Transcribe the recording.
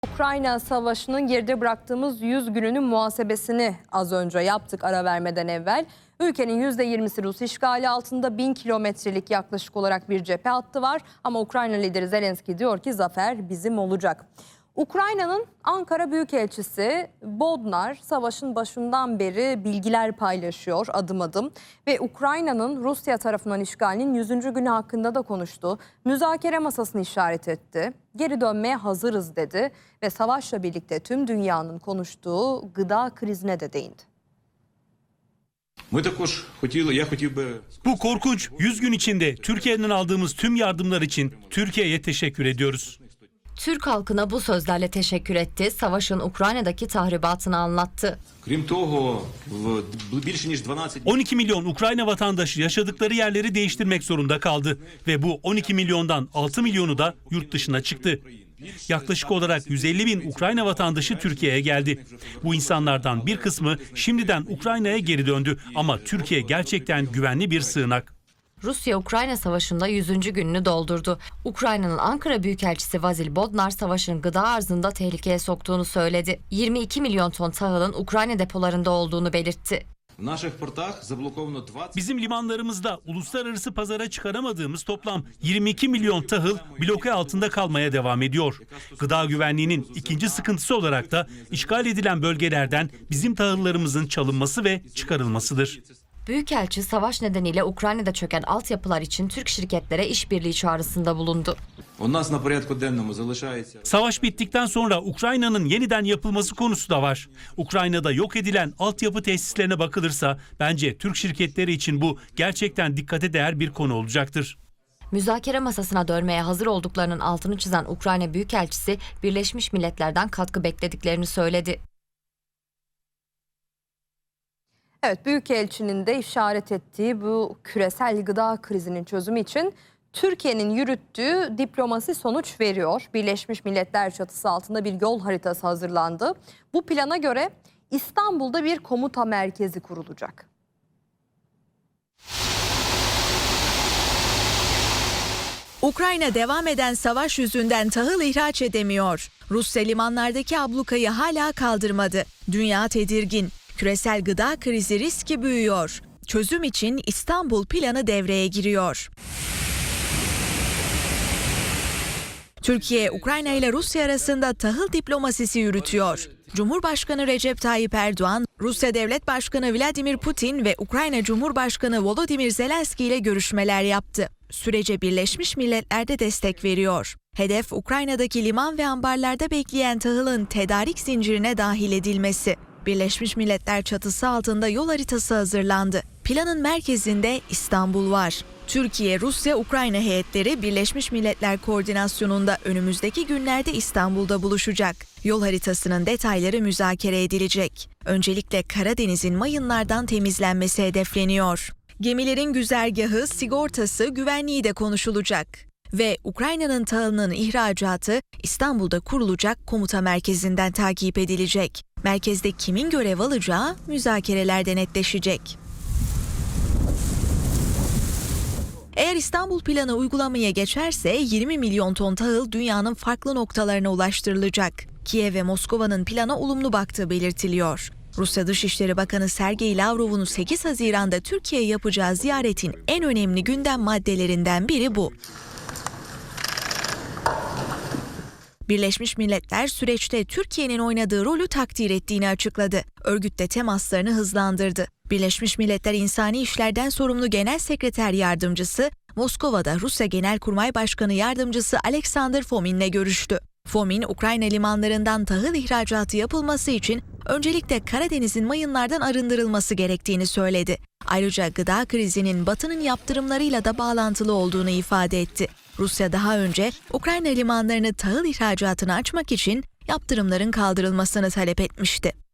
Ukrayna Savaşı'nın geride bıraktığımız 100 gününün muhasebesini az önce yaptık ara vermeden evvel. Ülkenin %20'si Rus işgali altında, 1000 kilometrelik yaklaşık olarak bir cephe hattı var. Ama Ukrayna lideri Zelenski diyor ki zafer bizim olacak. Ukrayna'nın Ankara Büyükelçisi Bodnar savaşın başından beri bilgiler paylaşıyor adım adım. Ve Ukrayna'nın Rusya tarafından işgalinin 100. günü hakkında da konuştu. Müzakere masasını işaret etti. Geri dönmeye hazırız dedi ve savaşla birlikte tüm dünyanın konuştuğu gıda krizine de değindi. Bu korkunç 100 gün içinde Türkiye'den aldığımız tüm yardımlar için Türkiye'ye teşekkür ediyoruz. Türk halkına bu sözlerle teşekkür etti, savaşın Ukrayna'daki tahribatını anlattı. 12 milyon Ukrayna vatandaşı yaşadıkları yerleri değiştirmek zorunda kaldı ve bu 12 milyondan 6 milyonu da yurt dışına çıktı. Yaklaşık olarak 150 bin Ukrayna vatandaşı Türkiye'ye geldi. Bu insanlardan bir kısmı şimdiden Ukrayna'ya geri döndü ama Türkiye gerçekten güvenli bir sığınak. Rusya-Ukrayna Savaşı'nda 100. gününü doldurdu. Ukrayna'nın Ankara Büyükelçisi Vasil Bodnar savaşın gıda arzını da tehlikeye soktuğunu söyledi. 22 milyon ton tahılın Ukrayna depolarında olduğunu belirtti. Bizim limanlarımızda uluslararası pazara çıkaramadığımız toplam 22 milyon tahıl bloke altında kalmaya devam ediyor. Gıda güvenliğinin ikinci sıkıntısı olarak da işgal edilen bölgelerden bizim tahıllarımızın çalınması ve çıkarılmasıdır. Büyükelçi savaş nedeniyle Ukrayna'da çöken altyapılar için Türk şirketlere işbirliği çağrısında bulundu. Savaş bittikten sonra Ukrayna'nın yeniden yapılması konusu da var. Ukrayna'da yok edilen altyapı tesislerine bakılırsa bence Türk şirketleri için bu gerçekten dikkate değer bir konu olacaktır. Müzakere masasına dönmeye hazır olduklarının altını çizen Ukrayna Büyükelçisi Birleşmiş Milletler'den katkı beklediklerini söyledi. Evet, Büyükelçinin de işaret ettiği bu küresel gıda krizinin çözümü için Türkiye'nin yürüttüğü diplomasi sonuç veriyor. Birleşmiş Milletler çatısı altında bir yol haritası hazırlandı. Bu plana göre İstanbul'da bir komuta merkezi kurulacak. Ukrayna devam eden savaş yüzünden tahıl ihraç edemiyor. Rusya limanlardaki ablukayı hala kaldırmadı. Dünya tedirgin. Küresel gıda krizi riski büyüyor. Çözüm için İstanbul planı devreye giriyor. Türkiye, Ukrayna ile Rusya arasında tahıl diplomasisi yürütüyor. Cumhurbaşkanı Recep Tayyip Erdoğan, Rusya Devlet Başkanı Vladimir Putin ve Ukrayna Cumhurbaşkanı Volodymyr Zelenski ile görüşmeler yaptı. Sürece Birleşmiş Milletler de destek veriyor. Hedef Ukrayna'daki liman ve ambarlarda bekleyen tahılın tedarik zincirine dahil edilmesi. Birleşmiş Milletler çatısı altında yol haritası hazırlandı. Planın merkezinde İstanbul var. Türkiye, Rusya, Ukrayna heyetleri Birleşmiş Milletler koordinasyonunda önümüzdeki günlerde İstanbul'da buluşacak. Yol haritasının detayları müzakere edilecek. Öncelikle Karadeniz'in mayınlardan temizlenmesi hedefleniyor. Gemilerin güzergahı, sigortası, güvenliği de konuşulacak. Ve Ukrayna'nın tahılının ihracatı İstanbul'da kurulacak komuta merkezinden takip edilecek. Merkezde kimin görev alacağı müzakerelerde netleşecek. Eğer İstanbul planı uygulamaya geçerse 20 milyon ton tahıl dünyanın farklı noktalarına ulaştırılacak. Kiev ve Moskova'nın plana olumlu baktığı belirtiliyor. Rusya Dışişleri Bakanı Sergey Lavrov'un 8 Haziran'da Türkiye'ye yapacağı ziyaretin en önemli gündem maddelerinden biri bu. Birleşmiş Milletler süreçte Türkiye'nin oynadığı rolü takdir ettiğini açıkladı. Örgütte temaslarını hızlandırdı. Birleşmiş Milletler İnsani İşlerden sorumlu Genel Sekreter Yardımcısı Moskova'da Rusya Genelkurmay Başkanı Yardımcısı Alexander Fomin'le görüştü. Fomin, Ukrayna limanlarından tahıl ihracatı yapılması için öncelikle Karadeniz'in mayınlardan arındırılması gerektiğini söyledi. Ayrıca gıda krizinin Batı'nın yaptırımlarıyla da bağlantılı olduğunu ifade etti. Rusya daha önce Ukrayna limanlarını tahıl ihracatına açmak için yaptırımların kaldırılmasını talep etmişti.